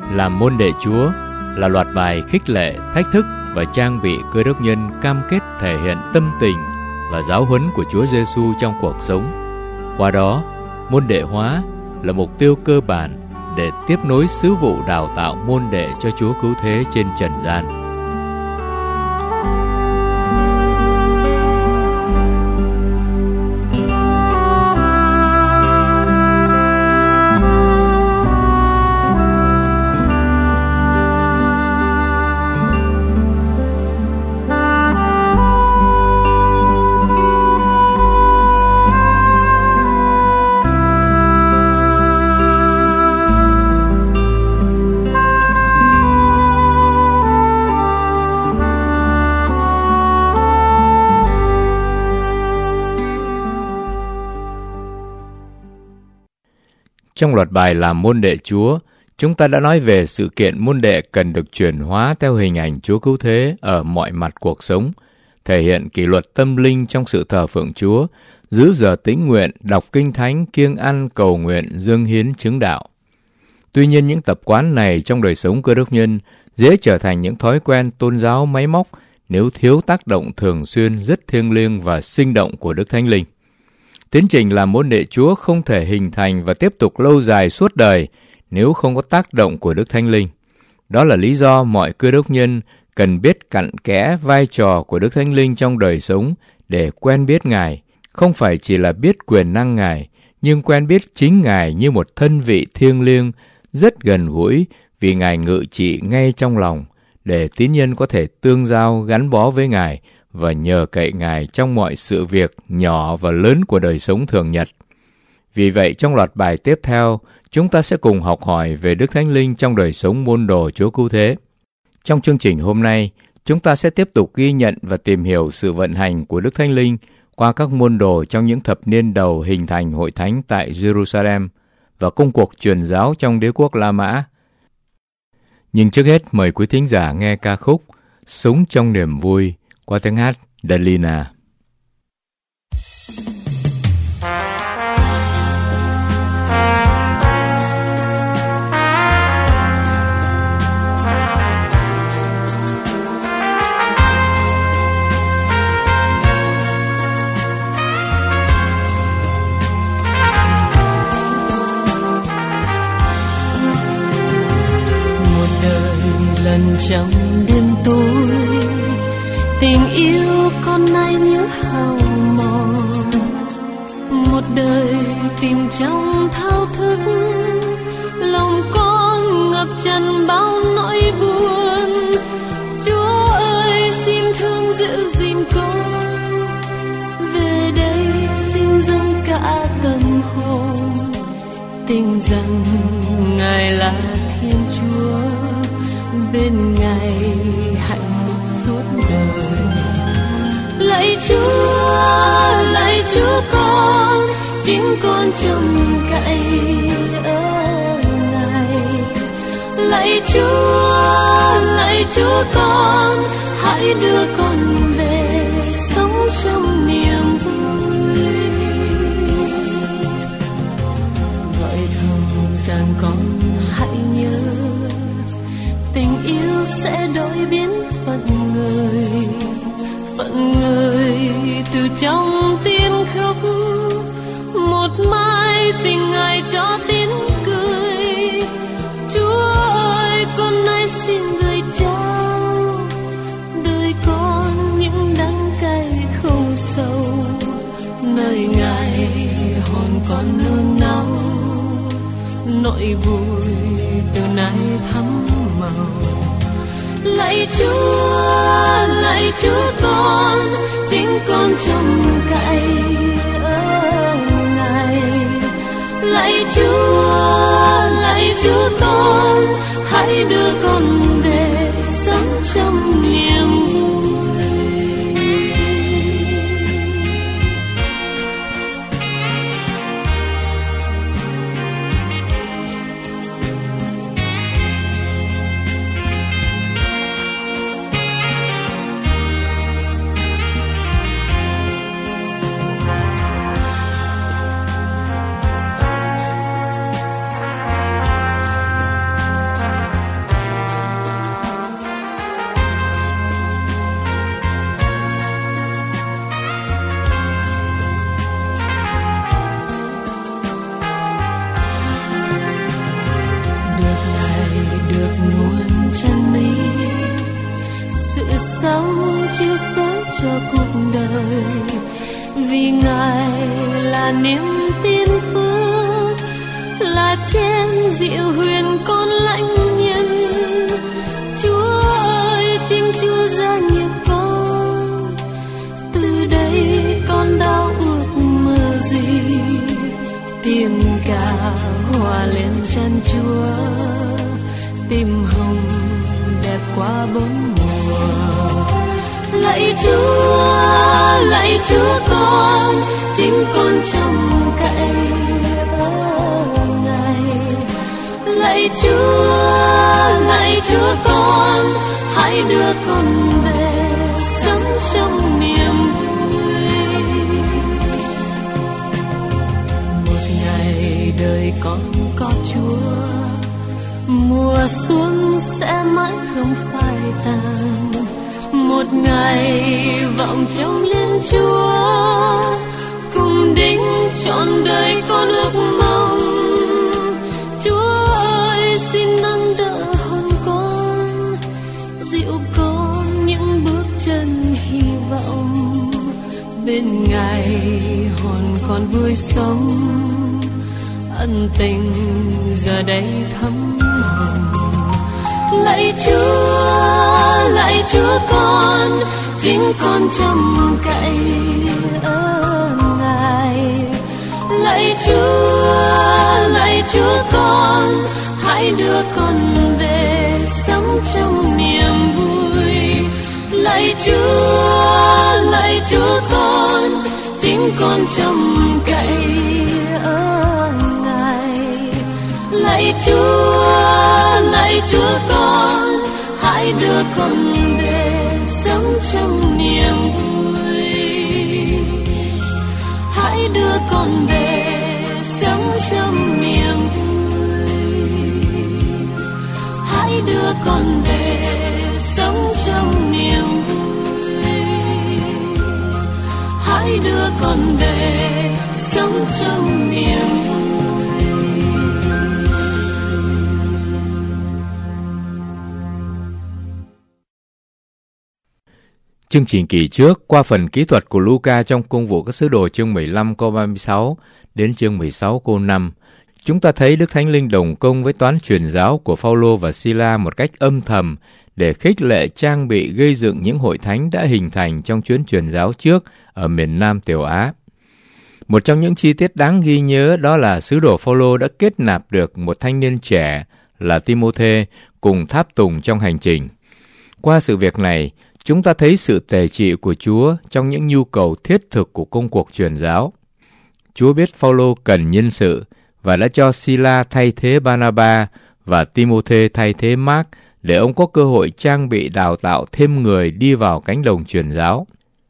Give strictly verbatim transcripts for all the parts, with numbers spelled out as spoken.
Làm môn đệ Chúa là loạt bài khích lệ, thách thức và trang bị Cơ Đốc nhân cam kết thể hiện tâm tình và giáo huấn của Chúa Giêsu trong cuộc sống. Qua đó, môn đệ hóa là mục tiêu cơ bản để tiếp nối sứ vụ đào tạo môn đệ cho Chúa Cứu Thế trên trần gian. Trong loạt bài làm môn đệ Chúa, chúng ta đã nói về sự kiện môn đệ cần được chuyển hóa theo hình ảnh Chúa Cứu Thế ở mọi mặt cuộc sống, thể hiện kỷ luật tâm linh trong sự thờ phượng Chúa, giữ giờ tĩnh nguyện, đọc kinh thánh, kiêng ăn, cầu nguyện, dâng hiến chứng đạo. Tuy nhiên, những tập quán này trong đời sống Cơ Đốc nhân dễ trở thành những thói quen tôn giáo máy móc nếu thiếu tác động thường xuyên rất thiêng liêng và sinh động của Đức Thánh Linh. Tiến trình làm môn đệ Chúa không thể hình thành và tiếp tục lâu dài suốt đời nếu không có tác động của Đức Thánh Linh. Đó là lý do mọi Cơ Đốc nhân cần biết cặn kẽ vai trò của Đức Thánh Linh trong đời sống để quen biết Ngài, không phải chỉ là biết quyền năng Ngài, nhưng quen biết chính Ngài như một thân vị thiêng liêng, rất gần gũi vì Ngài ngự trị ngay trong lòng, để tín nhân có thể tương giao gắn bó với Ngài và nhờ cậy Ngài trong mọi sự việc nhỏ và lớn của đời sống thường nhật. Vì vậy, trong loạt bài tiếp theo, chúng ta sẽ cùng học hỏi về Đức Thánh Linh trong đời sống môn đồ Chúa Cứu Thế. Trong chương trình hôm nay, chúng ta sẽ tiếp tục ghi nhận và tìm hiểu sự vận hành của Đức Thánh Linh qua các môn đồ trong những thập niên đầu hình thành hội thánh tại Jerusalem và công cuộc truyền giáo trong đế quốc La Mã. Nhưng trước hết, mời quý thính giả nghe ca khúc Sống trong niềm vui qua tiếng hát Delina. Một đời lần trong đêm tối, tình yêu con nay nhớ hao mòn. Một đời tìm trong thao thức, lòng con ngập tràn bao nỗi buồn. Chúa ơi, xin thương giữ gìn con, về đây xin dâng cả tâm hồn, tin rằng Ngài là Thiên Chúa, bên Ngài hạnh phúc suốt đời. Lạy Chúa, lạy Chúa con, chính con trông cậy ở Ngài. Lạy Chúa, lạy Chúa con, hãy đưa con về sống trong niềm vui. Gọi thầm rằng con hãy nhớ, tình yêu sẽ đổi biến phận người, phận người từ trong tim khóc. Một mai tình Ngài cho tiếng cười. Chúa ơi, con nay xin gửi trao đời con những đắng cay không sâu, nơi Ngài hồn con nương náu, nỗi vui từ nay thắm màu. Lạy Chúa, lạy Chúa con, chính con trông cậy ở Ngài. Lạy Chúa, lạy Chúa con, hãy đưa con về sống trong niềm vui. cuộc đời, vì Ngài là niềm tin phước, là chén rượu huyền con lãnh nhân. Chúa ơi, chính Chúa gia nghiệp con, từ đây con đau ước mơ gì, tìm cả hòa lên chân Chúa, tìm hồng đẹp qua bốn mùa. Lạy Chúa, lạy Chúa con, chính con trông cậy ở Ngài. Lạy Chúa, lạy Chúa con, hãy đưa con về sống trong niềm vui. Một ngày đời con có Chúa, mùa xuân sẽ mãi không phai tàn. Một ngày vọng trông lên Chúa, cùng đính trọn đời con ước mong. Chúa ơi, xin nâng đỡ hồn con, dịu con những bước chân hy vọng. Bên Ngài hồn con vui sống, ân tình giờ đây thắm hồng. Lạy Chúa, lạy Chúa con, chính con trông cậy ở Ngài. Lạy Chúa, lạy Chúa con, hãy đưa con về sống trong niềm vui. Lạy Chúa, lạy Chúa con, chính con trông cậy ở Ngài. Lạy Chúa, lạy Chúa con, hãy đưa con về sống trong niềm vui. Hãy đưa con về sống trong niềm vui. Hãy đưa con về sống trong niềm vui. Hãy đưa con về sống trong niềm vui. Chương trình kỳ trước qua phần kỹ thuật của Luca trong Công vụ các sứ đồ chương mười lăm câu ba mươi sáu đến chương mười sáu câu năm, chúng ta thấy Đức Thánh Linh đồng công với toán truyền giáo của Phao-lô và Si-la một cách âm thầm để khích lệ trang bị gây dựng những hội thánh đã hình thành trong chuyến truyền giáo trước ở miền Nam Tiểu Á. Một trong những chi tiết đáng ghi nhớ đó là sứ đồ Phao-lô đã kết nạp được một thanh niên trẻ là Ti-mô-thê cùng tháp tùng trong hành trình. Qua sự việc này, chúng ta thấy sự tể trị của Chúa trong những nhu cầu thiết thực của công cuộc truyền giáo. Chúa biết Phao-lô cần nhân sự và đã cho Si-la thay thế Ba-na-ba và Ti-mô-thê thay thế Mác để ông có cơ hội trang bị đào tạo thêm người đi vào cánh đồng truyền giáo.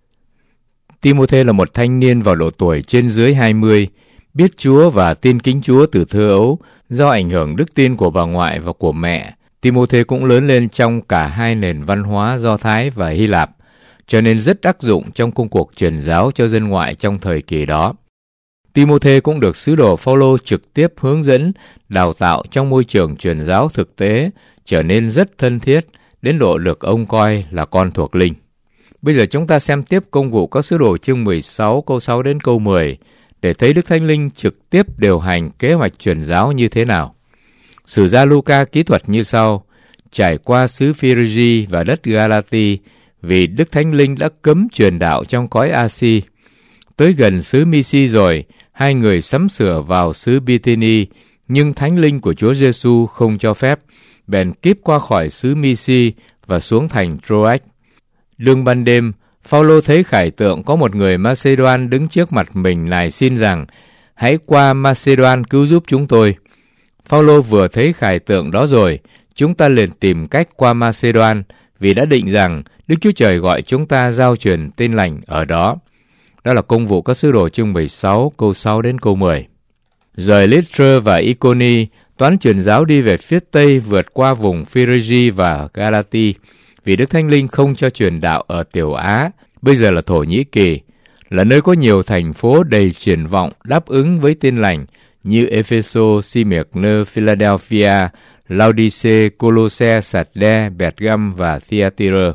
Ti-mô-thê là một thanh niên vào độ tuổi trên dưới hai mươi, biết Chúa và tin kính Chúa từ thơ ấu do ảnh hưởng đức tin của bà ngoại và của mẹ. Ti-mô-thê cũng lớn lên trong cả hai nền văn hóa Do Thái và Hy Lạp, cho nên rất đắc dụng trong công cuộc truyền giáo cho dân ngoại trong thời kỳ đó. Ti-mô-thê cũng được sứ đồ Phao-lô trực tiếp hướng dẫn, đào tạo trong môi trường truyền giáo thực tế, trở nên rất thân thiết, đến độ được ông coi là con thuộc linh. Bây giờ chúng ta xem tiếp Công vụ các sứ đồ chương mười sáu câu sáu đến câu mười, để thấy Đức Thánh Linh trực tiếp điều hành kế hoạch truyền giáo như thế nào. Sử gia Luca kỹ thuật như sau: trải qua xứ Phi-rê-gi và đất Ga-la-ti, vì Đức Thánh Linh đã cấm truyền đạo trong cõi A-si. Tới gần xứ Mi-si rồi, hai người sắm sửa vào xứ Bi-thi-ni, nhưng Thánh Linh của Chúa Giêsu không cho phép, bèn kíp qua khỏi xứ Mi-si và xuống thành Troas. Đương ban đêm, Phao-lô thấy khải tượng có một người Ma-xê-đoan đứng trước mặt mình nài xin rằng: hãy qua Ma-xê-đoan cứu giúp chúng tôi. Phao-lô vừa thấy khải tượng đó rồi, chúng ta liền tìm cách qua Ma-xê-đoan, vì đã định rằng Đức Chúa Trời gọi chúng ta giao truyền tin lành ở đó. Đó là Công vụ các sứ đồ chương mười sáu câu sáu đến câu mười. Rời Lystra và Iconi, toán truyền giáo đi về phía tây vượt qua vùng Phi-rê-gi và Ga-la-ti, vì Đức Thánh Linh không cho truyền đạo ở Tiểu Á, bây giờ là Thổ Nhĩ Kỳ, là nơi có nhiều thành phố đầy triển vọng đáp ứng với tin lành như Epheso, Smyrna, Philadelphia, Laodice, Colosse, Sardes, Pergam và Thyatira.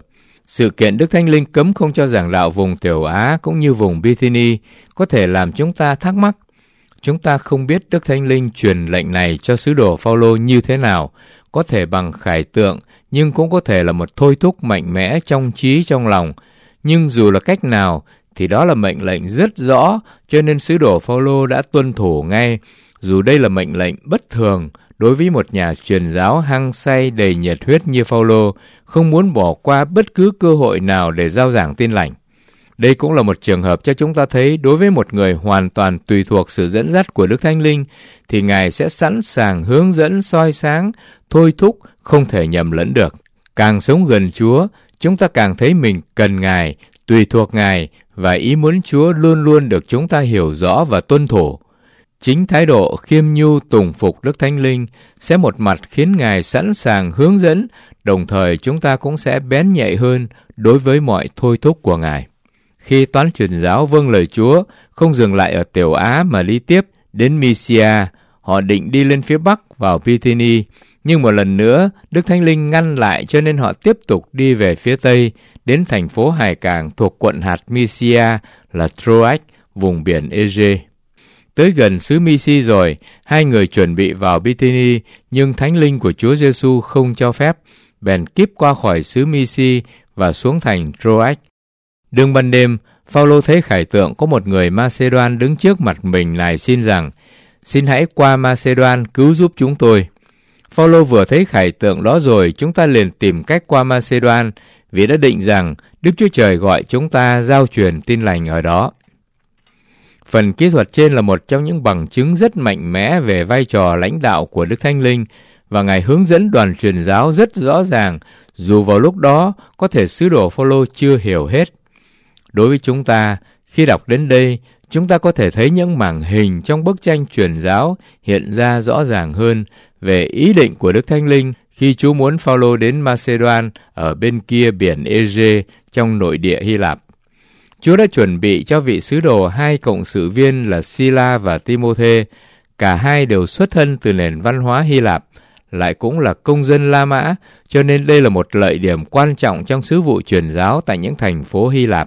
Sự kiện Đức Thánh Linh cấm không cho giảng đạo vùng Tiểu Á cũng như vùng Bithynia có thể làm chúng ta thắc mắc. Chúng ta không biết Đức Thánh Linh truyền lệnh này cho sứ đồ Phao-lô như thế nào, có thể bằng khải tượng, nhưng cũng có thể là một thôi thúc mạnh mẽ trong trí trong lòng. Nhưng dù là cách nào, thì đó là mệnh lệnh rất rõ, cho nên sứ đồ Phao-lô đã tuân thủ ngay. Dù đây là mệnh lệnh bất thường đối với một nhà truyền giáo hăng say đầy nhiệt huyết như Phao-lô, không muốn bỏ qua bất cứ cơ hội nào để rao giảng tin lành. Đây cũng là một trường hợp cho chúng ta thấy đối với một người hoàn toàn tùy thuộc sự dẫn dắt của Đức Thánh Linh, thì Ngài sẽ sẵn sàng hướng dẫn, soi sáng, thôi thúc, không thể nhầm lẫn được. Càng sống gần Chúa, chúng ta càng thấy mình cần Ngài, tùy thuộc Ngài, và ý muốn Chúa luôn luôn được chúng ta hiểu rõ và tuân thủ. Chính thái độ khiêm nhu tùng phục Đức Thánh Linh sẽ một mặt khiến Ngài sẵn sàng hướng dẫn, đồng thời chúng ta cũng sẽ bén nhạy hơn đối với mọi thôi thúc của Ngài. Khi toán truyền giáo vâng lời Chúa, không dừng lại ở Tiểu Á mà đi tiếp đến Mysia, họ định đi lên phía Bắc vào Bithynia, nhưng một lần nữa Đức Thánh Linh ngăn lại, cho nên họ tiếp tục đi về phía Tây, đến thành phố hải cảng thuộc quận hạt Mysia là Troas, vùng biển Ege. Tới gần xứ Mysia rồi, hai người chuẩn bị vào Bithynia, nhưng Thánh Linh của Chúa Giêsu không cho phép, bèn kíp qua khỏi xứ Mysia và xuống thành Troas. Đương ban đêm, Phao-lô thấy khải tượng có một người Ma-xê-đoan đứng trước mặt mình nài xin rằng: "Xin hãy qua Ma-xê-đoan cứu giúp chúng tôi." Phao-lô vừa thấy khải tượng đó rồi, chúng ta liền tìm cách qua Ma-xê-đoan, vì đã định rằng Đức Chúa Trời gọi chúng ta giao truyền tin lành ở đó. Phần kỹ thuật trên là một trong những bằng chứng rất mạnh mẽ về vai trò lãnh đạo của Đức Thánh Linh, và Ngài hướng dẫn đoàn truyền giáo rất rõ ràng, dù vào lúc đó có thể sứ đồ Phao-lô chưa hiểu hết. Đối với chúng ta, khi đọc đến đây, chúng ta có thể thấy những mảng hình trong bức tranh truyền giáo hiện ra rõ ràng hơn về ý định của Đức Thánh Linh khi Chúa muốn Phao-lô đến Ma-xê-đoan ở bên kia biển Ege trong nội địa Hy Lạp. Chúa đã chuẩn bị cho vị sứ đồ hai cộng sự viên là Si-la và Ti-mô-thê. Cả hai đều xuất thân từ nền văn hóa Hy Lạp, lại cũng là công dân La Mã, cho nên đây là một lợi điểm quan trọng trong sứ vụ truyền giáo tại những thành phố Hy Lạp.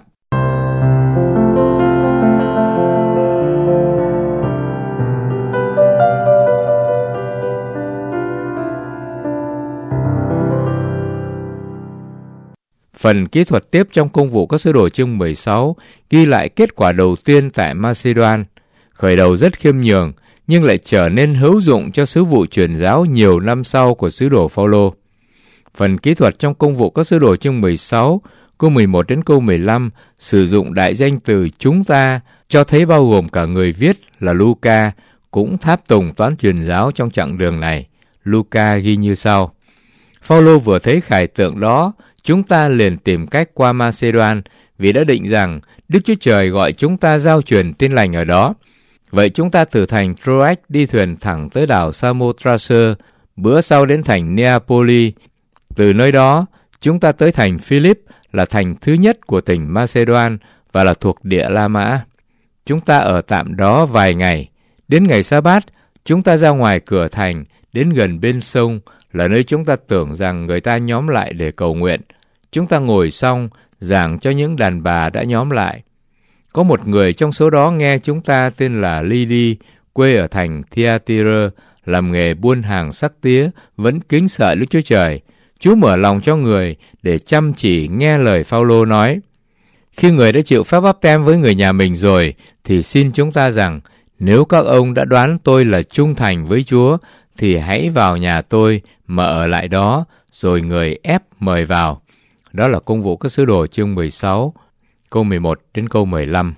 Phần kỹ thuật tiếp trong công vụ các sứ đồ chương mười sáu ghi lại kết quả đầu tiên tại Ma-xê-đoan, khởi đầu rất khiêm nhường nhưng lại trở nên hữu dụng cho sứ vụ truyền giáo nhiều năm sau của sứ đồ Phao-lô. Phần kỹ thuật trong công vụ các sứ đồ chương mười sáu, câu mười một đến câu mười lăm sử dụng đại danh từ chúng ta, cho thấy bao gồm cả người viết là Luca cũng tháp tùng toán truyền giáo trong chặng đường này. Luca ghi như sau: Phao-lô vừa thấy khải tượng đó, chúng ta liền tìm cách qua Ma-xê-đoan, vì đã định rằng Đức Chúa Trời gọi chúng ta giao truyền tin lành ở đó. Vậy chúng ta từ thành Troas đi thuyền thẳng tới đảo Samothrace, bữa sau đến thành Neapoli. Từ nơi đó, chúng ta tới thành Philip, là thành thứ nhất của tỉnh Ma-xê-đoan và là thuộc địa La Mã. Chúng ta ở tạm đó vài ngày. Đến ngày Sa-bát, chúng ta ra ngoài cửa thành, đến gần bên sông, là nơi chúng ta tưởng rằng người ta nhóm lại để cầu nguyện. Chúng ta ngồi xong, giảng cho những đàn bà đã nhóm lại. Có một người trong số đó nghe chúng ta tên là Lydi, quê ở thành Thyatira, làm nghề buôn hàng sắc tía, vẫn kính sợ Đức Chúa Trời. Chúa mở lòng cho người để chăm chỉ nghe lời Phao-lô nói. Khi người đã chịu phép báp têm với người nhà mình rồi, thì xin chúng ta rằng, nếu các ông đã đoán tôi là trung thành với Chúa, thì hãy vào nhà tôi mà ở lại đó, rồi người ép mời vào. Đó là công vụ các sứ đồ chương mười sáu, câu mười một đến câu mười lăm.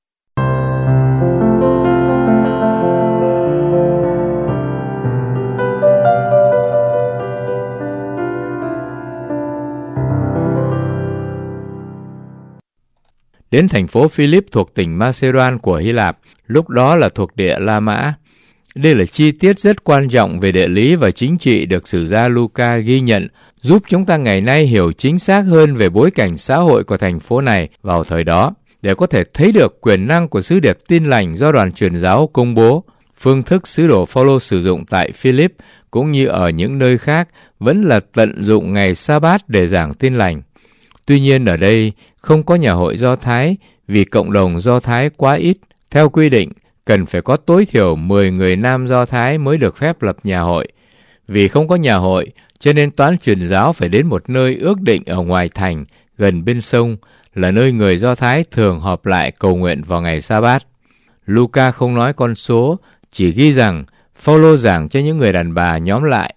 Đến thành phố Philip thuộc tỉnh Macedon của Hy Lạp, lúc đó là thuộc địa La Mã. Đây là chi tiết rất quan trọng về địa lý và chính trị được sử gia Luca ghi nhận, giúp chúng ta ngày nay hiểu chính xác hơn về bối cảnh xã hội của thành phố này vào thời đó, để có thể thấy được quyền năng của sứ điệp tin lành do đoàn truyền giáo công bố. Phương thức sứ đồ Phao-lô sử dụng tại Philip cũng như ở những nơi khác vẫn là tận dụng ngày Sa-bát để giảng tin lành. Tuy nhiên ở đây không có nhà hội Do Thái vì cộng đồng Do Thái quá ít. Theo quy định, cần phải có tối thiểu mười người nam Do Thái mới được phép lập nhà hội. Vì không có nhà hội, cho nên toán truyền giáo phải đến một nơi ước định ở ngoài thành, gần bên sông, là nơi người Do Thái thường họp lại cầu nguyện vào ngày Sa-bát. Luca không nói con số, chỉ ghi rằng Phao-lô giảng cho những người đàn bà nhóm lại.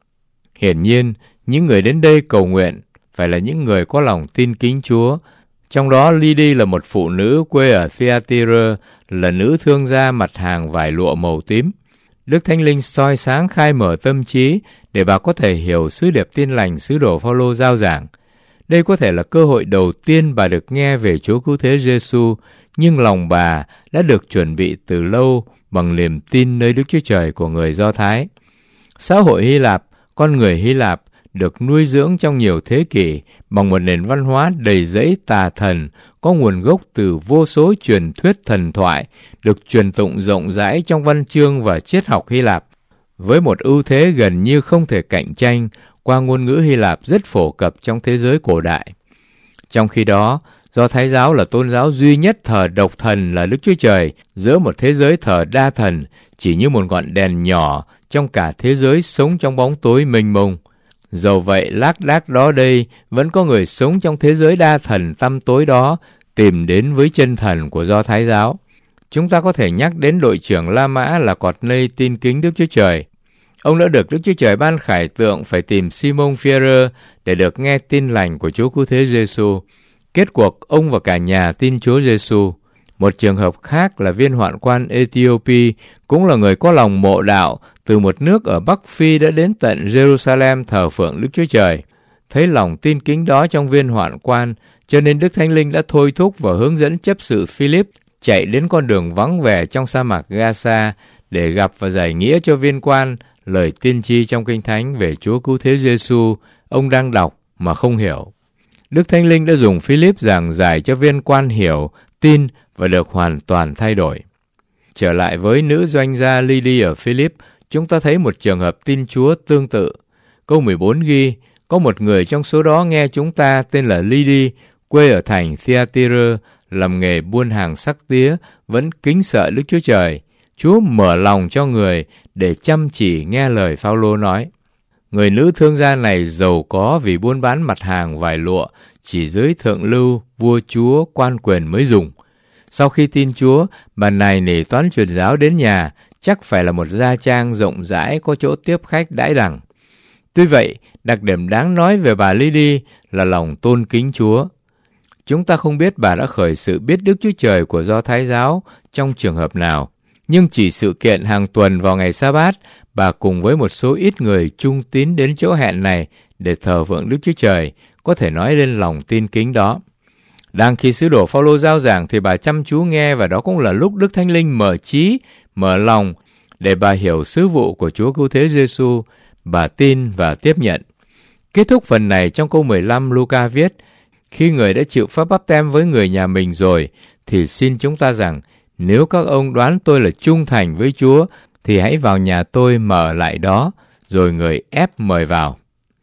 Hiển nhiên, những người đến đây cầu nguyện phải là những người có lòng tin kính Chúa. Trong đó Ly-đi là một phụ nữ quê ở Thyatira, là nữ thương gia mặt hàng vải lụa màu tím. Đức Thánh Linh soi sáng khai mở tâm trí để bà có thể hiểu sứ điệp tin lành sứ đồ Phao-lô giao giảng. Đây có thể là cơ hội đầu tiên bà được nghe về Chúa Cứu Thế Giê-xu, nhưng lòng bà đã được chuẩn bị từ lâu bằng niềm tin nơi Đức Chúa Trời của người Do Thái. Xã hội Hy Lạp, con người Hy Lạp được nuôi dưỡng trong nhiều thế kỷ bằng một nền văn hóa đầy rẫy tà thần, có nguồn gốc từ vô số truyền thuyết thần thoại, được truyền tụng rộng rãi trong văn chương và triết học Hy Lạp, với một ưu thế gần như không thể cạnh tranh qua ngôn ngữ Hy Lạp rất phổ cập trong thế giới cổ đại. Trong khi đó, Do Thái giáo là tôn giáo duy nhất thờ độc thần là Đức Chúa Trời giữa một thế giới thờ đa thần, chỉ như một ngọn đèn nhỏ trong cả thế giới sống trong bóng tối mênh mông. Dầu vậy, lác đác đó đây vẫn có người sống trong thế giới đa thần tăm tối đó tìm đến với chân thần của Do Thái giáo. Chúng ta có thể nhắc đến đội trưởng La Mã là cọt nây tin kính Đức Chúa Trời. Ông đã được Đức Chúa Trời ban khải tượng phải tìm Simon Phi-e-rơ để được nghe tin lành của Chúa Cứu Thế Giê-xu. Kết cuộc, ông và cả nhà tin Chúa Giê-xu. Một trường hợp khác là viên hoạn quan Ethiopia, cũng là người có lòng mộ đạo, từ một nước ở Bắc Phi đã đến tận Jerusalem thờ phượng Đức Chúa Trời. Thấy lòng tin kính đó trong viên hoạn quan, cho nên Đức Thánh Linh đã thôi thúc và hướng dẫn chấp sự Philip chạy đến con đường vắng vẻ trong sa mạc Gaza để gặp và giải nghĩa cho viên quan lời tiên tri trong Kinh Thánh về Chúa Cứu Thế Giê-xu ông đang đọc mà không hiểu. Đức Thánh Linh đã dùng Philip giảng giải cho viên quan hiểu, tin và được hoàn toàn thay đổi. Trở lại với nữ doanh gia Ly-đi ở Philip, chúng ta thấy một trường hợp tin Chúa tương tự. Câu mười bốn ghi, có một người trong số đó nghe chúng ta tên là Ly-đi, quê ở thành Thyatira, làm nghề buôn hàng sắc tía, vẫn kính sợ Đức Chúa Trời. Chúa mở lòng cho người để chăm chỉ nghe lời Phao-lô nói. Người nữ thương gia này giàu có vì buôn bán mặt hàng vải lụa, chỉ dưới thượng lưu, vua chúa, quan quyền mới dùng. Sau khi tin Chúa, bà này nể toán truyền giáo đến nhà, chắc phải là một gia trang rộng rãi có chỗ tiếp khách đãi đẳng. Tuy vậy, đặc điểm đáng nói về bà Ly-đi là lòng tôn kính Chúa. Chúng ta không biết bà đã khởi sự biết Đức Chúa Trời của Do Thái giáo trong trường hợp nào, nhưng chỉ sự kiện hàng tuần vào ngày Sa-bát, bà cùng với một số ít người trung tín đến chỗ hẹn này để thờ phượng Đức Chúa Trời, có thể nói lên lòng tin kính đó. Đang khi sứ đồ Phao-lô giao giảng thì bà chăm chú nghe, và đó cũng là lúc Đức Thánh Linh mở trí, mở lòng để bà hiểu sứ vụ của Chúa Cứu Thế Giê-xu. Bà tin và tiếp nhận. Kết thúc phần này trong câu mười lăm, Luca viết: khi người đã chịu phép báp têm với người nhà mình rồi, thì xin chúng ta rằng, nếu các ông đoán tôi là trung thành với Chúa, thì hãy vào nhà tôi mở lại đó. Rồi người ép mời vào.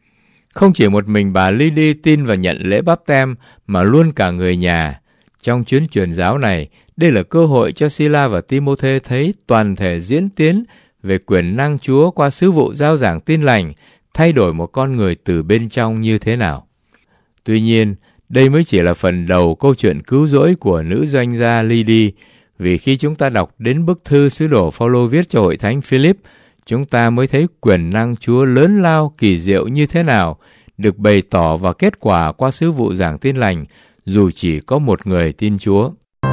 Không chỉ một mình bà Ly-đi tin và nhận lễ báp têm, mà luôn cả người nhà. Trong chuyến truyền giáo này, đây là cơ hội cho Si-la và Ti-mô-thê thấy toàn thể diễn tiến về quyền năng Chúa qua sứ vụ giao giảng tin lành, thay đổi một con người từ bên trong như thế nào. Tuy nhiên, đây mới chỉ là phần đầu câu chuyện cứu rỗi của nữ doanh gia Ly-đi, vì khi chúng ta đọc đến bức thư sứ đồ Phao-lô viết cho hội thánh Philip, chúng ta mới thấy quyền năng Chúa lớn lao kỳ diệu như thế nào, được bày tỏ và kết quả qua sứ vụ giảng tin lành, dù chỉ có một người tin Chúa.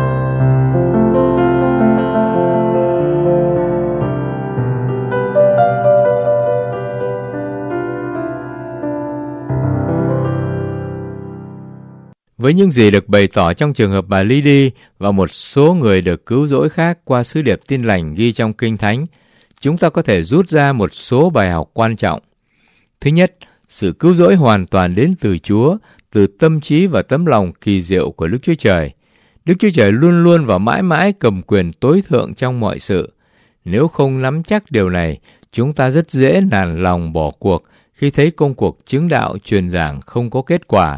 Với những gì được bày tỏ trong trường hợp bà Ly-đi và một số người được cứu rỗi khác qua sứ điệp tin lành ghi trong Kinh Thánh, chúng ta có thể rút ra một số bài học quan trọng. Thứ nhất, sự cứu rỗi hoàn toàn đến từ Chúa, từ tâm trí và tấm lòng kỳ diệu của Đức Chúa Trời. Đức Chúa Trời luôn luôn và mãi mãi cầm quyền tối thượng trong mọi sự. Nếu không nắm chắc điều này, chúng ta rất dễ nản lòng bỏ cuộc khi thấy công cuộc chứng đạo truyền giảng không có kết quả,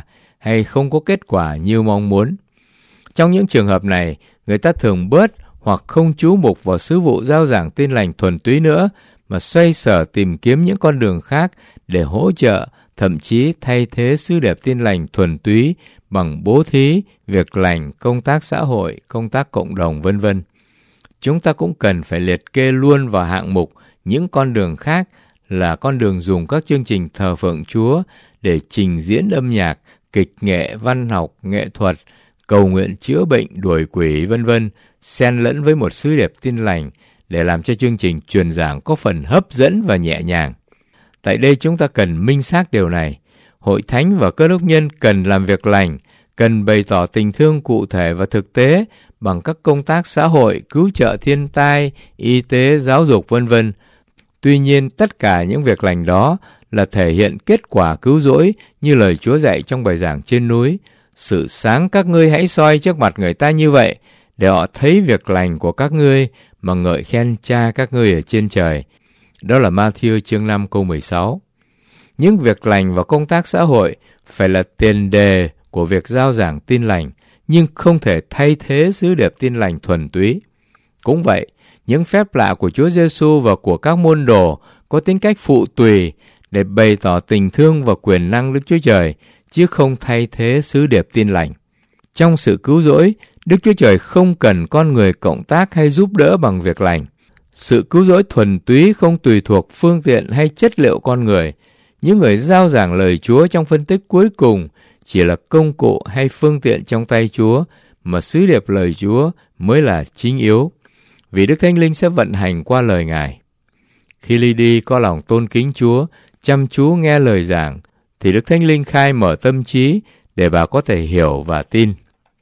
hay không có kết quả như mong muốn. Trong những trường hợp này, người ta thường bớt hoặc không chú mục vào sứ vụ rao giảng tin lành thuần túy nữa, mà xoay sở tìm kiếm những con đường khác để hỗ trợ, thậm chí thay thế sứ điệp tin lành thuần túy bằng bố thí, việc lành, công tác xã hội, công tác cộng đồng, vân vân. Chúng ta cũng cần phải liệt kê luôn vào hạng mục những con đường khác là con đường dùng các chương trình thờ phượng Chúa để trình diễn âm nhạc, kịch nghệ, văn học, nghệ thuật, cầu nguyện chữa bệnh, đuổi quỷ, vân vân, xen lẫn với một sứ điệp tin lành để làm cho chương trình truyền giảng có phần hấp dẫn và nhẹ nhàng. Tại đây chúng ta cần minh xác điều này. Hội thánh và cơ đốc nhân cần làm việc lành, cần bày tỏ tình thương cụ thể và thực tế bằng các công tác xã hội, cứu trợ thiên tai, y tế, giáo dục, vân vân. Tuy nhiên, tất cả những việc lành đó là thể hiện kết quả cứu rỗi như lời Chúa dạy trong bài giảng trên núi. Sự sáng các ngươi hãy soi trước mặt người ta như vậy, để họ thấy việc lành của các ngươi mà ngợi khen Cha các ngươi ở trên trời. Đó là Ma-thi-ơ chương năm câu mười sáu. Những việc lành và công tác xã hội phải là tiền đề của việc rao giảng tin lành, nhưng không thể thay thế sứ điệp tin lành thuần túy. Cũng vậy, những phép lạ của Chúa Giêsu và của các môn đồ có tính cách phụ tùy để bày tỏ tình thương và quyền năng Đức Chúa Trời, chứ không thay thế sứ điệp tin lành. Trong sự cứu rỗi, Đức Chúa Trời không cần con người cộng tác hay giúp đỡ bằng việc lành. Sự cứu rỗi thuần túy không tùy thuộc phương tiện hay chất liệu con người. Những người rao giảng lời Chúa trong phân tích cuối cùng chỉ là công cụ hay phương tiện trong tay Chúa, mà sứ điệp lời Chúa mới là chính yếu, vì Đức Thánh Linh sẽ vận hành qua lời Ngài. Khi Ly-đi có lòng tôn kính Chúa, chăm chú nghe lời giảng, thì Đức Thánh Linh khai mở tâm trí để bà có thể hiểu và tin.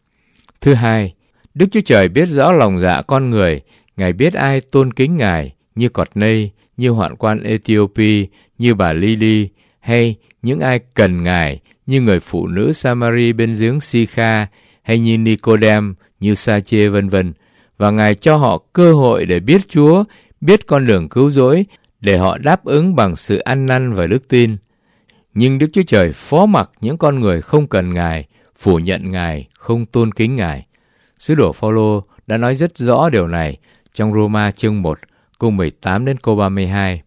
Thứ hai, Đức Chúa Trời biết rõ lòng dạ con người. Ngài biết ai tôn kính Ngài, như Cọt-nây, như hoạn quan Ê-ti-ô-pi, như bà Ly-đi, hay những ai cần Ngài, như người phụ nữ Sa-ma-ri bên giếng Si-kha, hay như Ni-cô-đem, như Sa-chê, vân vân. Và Ngài cho họ cơ hội để biết Chúa, biết con đường cứu rỗi, để họ đáp ứng bằng sự ăn năn và đức tin. Nhưng Đức Chúa Trời phó mặc những con người không cần Ngài, phủ nhận Ngài, không tôn kính Ngài. Sứ đồ Phao-lô đã nói rất rõ điều này trong Rô-ma chương một, câu mười tám đến câu ba mươi hai.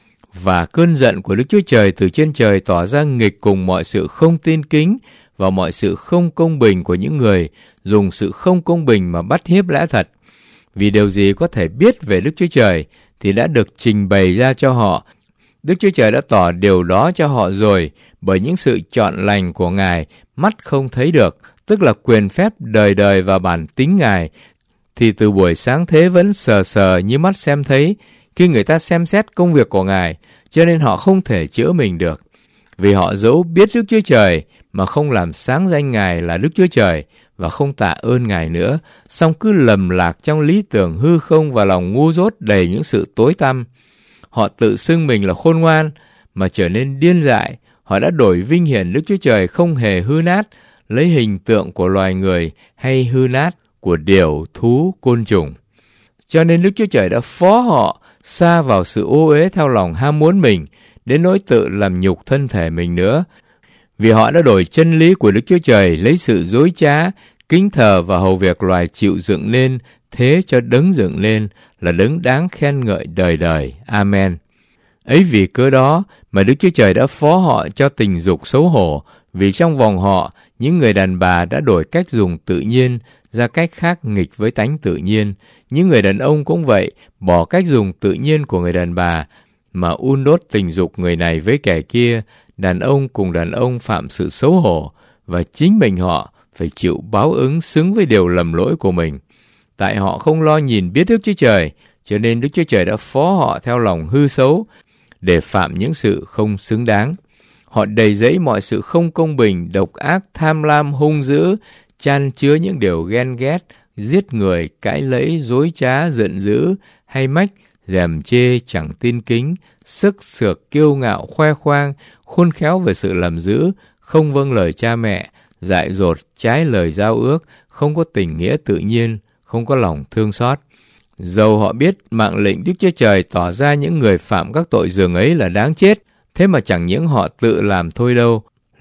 Và cơn giận của Đức Chúa Trời từ trên trời tỏ ra nghịch cùng mọi sự không tin kính và mọi sự không công bình của những người dùng sự không công bình mà bắt hiếp lẽ thật. Vì điều gì có thể biết về Đức Chúa Trời thì đã được trình bày ra cho họ. Đức Chúa Trời đã tỏ điều đó cho họ rồi, bởi những sự chọn lành của Ngài mắt không thấy được, tức là quyền phép đời đời và bản tính Ngài, thì từ buổi sáng thế vẫn sờ sờ như mắt xem thấy, khi người ta xem xét công việc của Ngài, cho nên họ không thể chữa mình được. Vì họ dẫu biết Đức Chúa Trời mà không làm sáng danh Ngài là Đức Chúa Trời và không tạ ơn Ngài nữa, song cứ lầm lạc trong lý tưởng hư không và lòng ngu dốt đầy những sự tối tăm. Họ tự xưng mình là khôn ngoan mà trở nên điên dại. Họ đã đổi vinh hiển Đức Chúa Trời không hề hư nát, lấy hình tượng của loài người hay hư nát của điểu, thú, côn trùng. Cho nên Đức Chúa Trời đã phó họ sa vào sự ô uế theo lòng ham muốn mình, đến nỗi tự làm nhục thân thể mình nữa. Vì họ đã đổi chân lý của Đức Chúa Trời, lấy sự dối trá, kính thờ và hầu việc loài chịu dựng nên, thế cho đấng dựng nên là đấng đáng khen ngợi đời đời. Amen. Ấy vì cớ đó mà Đức Chúa Trời đã phó họ cho tình dục xấu hổ, vì trong vòng họ, những người đàn bà đã đổi cách dùng tự nhiên ra cách khác nghịch với tánh tự nhiên. Những người đàn ông cũng vậy, bỏ cách dùng tự nhiên của người đàn bà, mà un đốt tình dục người này với kẻ kia. Đàn ông cùng đàn ông phạm sự xấu hổ, và chính mình họ phải chịu báo ứng xứng với điều lầm lỗi của mình. Tại họ không lo nhìn biết Đức Chúa Trời, cho nên Đức Chúa Trời đã phó họ theo lòng hư xấu, để phạm những sự không xứng đáng. Họ đầy dẫy mọi sự không công bình, độc ác, tham lam, hung dữ, chan chứa những điều ghen ghét, giết người, cãi lẫy, dối trá, giận dữ, hay mách, dèm chê, chẳng tin kính, sức sược, kiêu ngạo, khoe khoang, khôn khéo về sự làm dữ, không vâng lời cha mẹ, dại dột, trái lời giao ước, không có tình nghĩa tự nhiên, không có lòng thương xót. Dầu họ biết mạng lệnh Đức Chúa Trời tỏ ra những người phạm các tội dường ấy là đáng chết, thế mà chẳng những họ tự làm thôi đâu,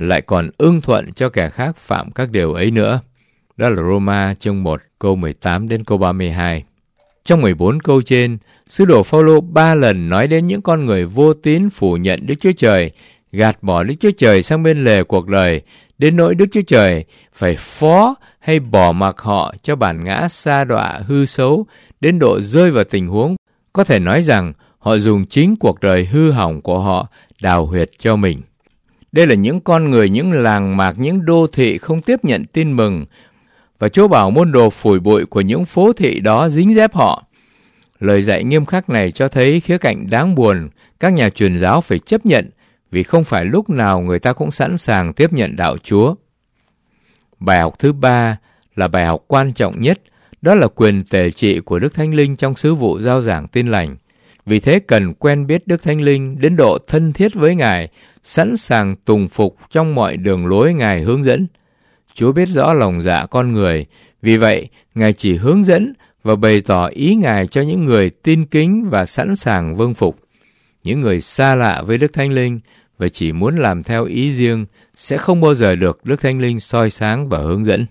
lại còn ưng thuận cho kẻ khác phạm các điều ấy nữa. Đó là Roma chương một câu mười tám đến câu ba mươi hai. Trong mười bốn câu trên, sứ đồ Phao-lô ba lần nói đến những con người vô tín phủ nhận Đức Chúa Trời, gạt bỏ Đức Chúa Trời sang bên lề cuộc đời, đến nỗi Đức Chúa Trời phải phó hay bỏ mặc họ cho bản ngã sa đọa hư xấu, đến độ rơi vào tình huống có thể nói rằng họ dùng chính cuộc đời hư hỏng của họ đào huyệt cho mình. Đây là những con người, những làng mạc, những đô thị không tiếp nhận tin mừng, và Chúa bảo môn đồ phủi bụi của những phố thị đó dính dép họ. Lời dạy nghiêm khắc này cho thấy khía cạnh đáng buồn các nhà truyền giáo phải chấp nhận, vì không phải lúc nào người ta cũng sẵn sàng tiếp nhận đạo Chúa. Bài học thứ ba là bài học quan trọng nhất, đó là quyền tể trị của Đức Thánh Linh trong sứ vụ rao giảng tin lành. Vì thế cần quen biết Đức Thánh Linh đến độ thân thiết với Ngài, sẵn sàng tùng phục trong mọi đường lối Ngài hướng dẫn. Chúa biết rõ lòng dạ con người, vì vậy Ngài chỉ hướng dẫn và bày tỏ ý Ngài cho những người tin kính và sẵn sàng vâng phục. Những người xa lạ với Đức Thánh Linh và chỉ muốn làm theo ý riêng sẽ không bao giờ được Đức Thánh Linh soi sáng và hướng dẫn.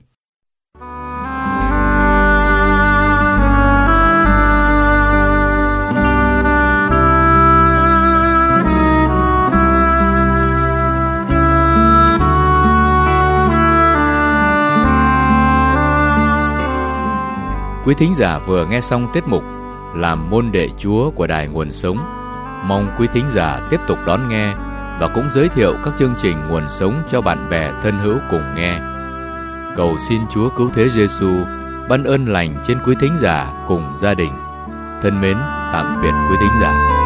Quý thính giả vừa nghe xong tiết mục Làm môn đệ Chúa của Đài Nguồn Sống. Mong quý thính giả tiếp tục đón nghe và cũng giới thiệu các chương trình Nguồn Sống cho bạn bè thân hữu cùng nghe. Cầu xin Chúa Cứu Thế Giêsu ban ơn lành trên quý thính giả cùng gia đình. Thân mến, tạm biệt quý thính giả.